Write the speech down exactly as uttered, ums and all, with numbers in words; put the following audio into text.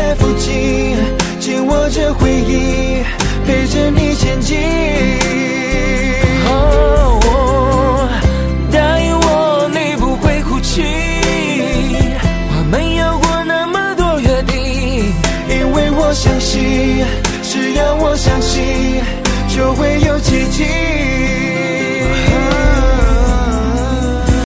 在附近，紧握着回忆，陪着你前进。 哦，答应我你不会哭泣，我们有过那么多约定， 因为我相信，只要我相信，就会有奇迹。